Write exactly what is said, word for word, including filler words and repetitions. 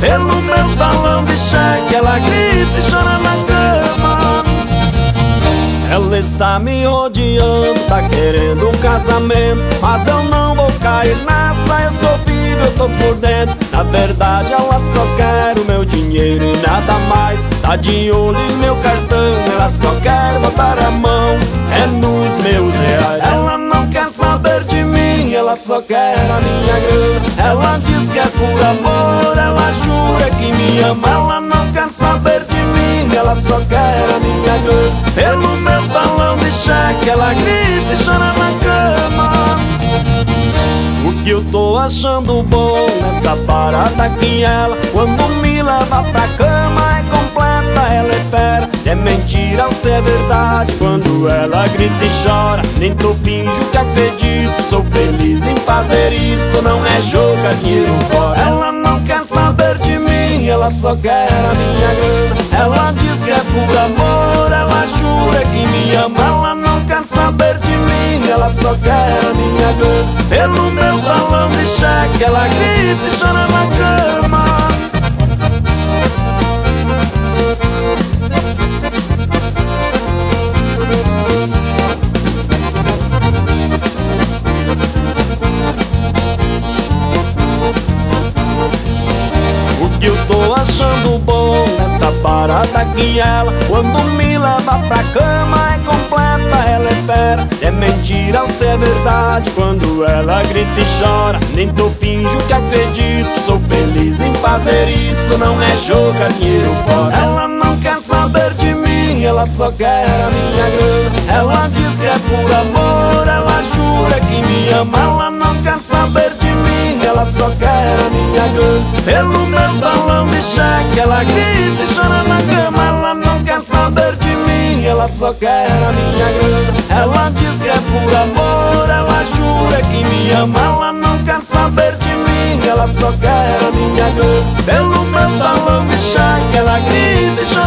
Pelo meu talão de cheque ela grita e chora na cama. Ela está me rodeando, tá querendo um casamento, mas eu não vou cair nessa, eu sou vivo, eu tô por dentro. Na verdade ela só quer o meu dinheiro e nada mais. Tá de olho em meu cartão, ela só quer botar a mão é nos meus reais. Ela não quer saber de mim, ela só quer a minha grana. Ela diz que é por amor, ela jura que me ama. Ela não quer saber de mim, ela só quer a minha grana. Pelo meu talão de cheque ela grita e chora na cama. O que eu tô achando bom nesta parada que ela, quando me leva pra cama, é completa, ela é fera. Se é mentira ou se é verdade, quando ela grita e chora, nem tô finjo que acredito. Sou feliz em fazer isso, não é jogar dinheiro fora. Ela não quer saber de mim, ela só quer a minha grana. Ela diz que é por amor, ela jura que me ama. Ela não quer saber de mim, ela só quer a minha grana. Pelo meu talão de cheque ela grita e chora na cama. O que eu tô achando bom nesta parada que ela, quando me leva pra cama, é completa, ela é fera. Se é mentira ou se é verdade, quando ela grita e chora, nem tô finjo que acredito. Sou feliz em fazer isso, não é jogar dinheiro fora. Ela não quer saber de mim, ela só quer a minha grana. Ela diz que é por amor, ela jura que me ama. Ela não quer saber de mim, ela só quer a minha grana. Pelo meu talão de cheque ela grita e chora na cama. Ela não quer saber de mim, ela só quer a minha grana. Ela diz que é por amor, ela jura que me ama. Ela não quer saber de mim, ela só quer a minha grana. Pelo meu talão de cheque ela grita e chora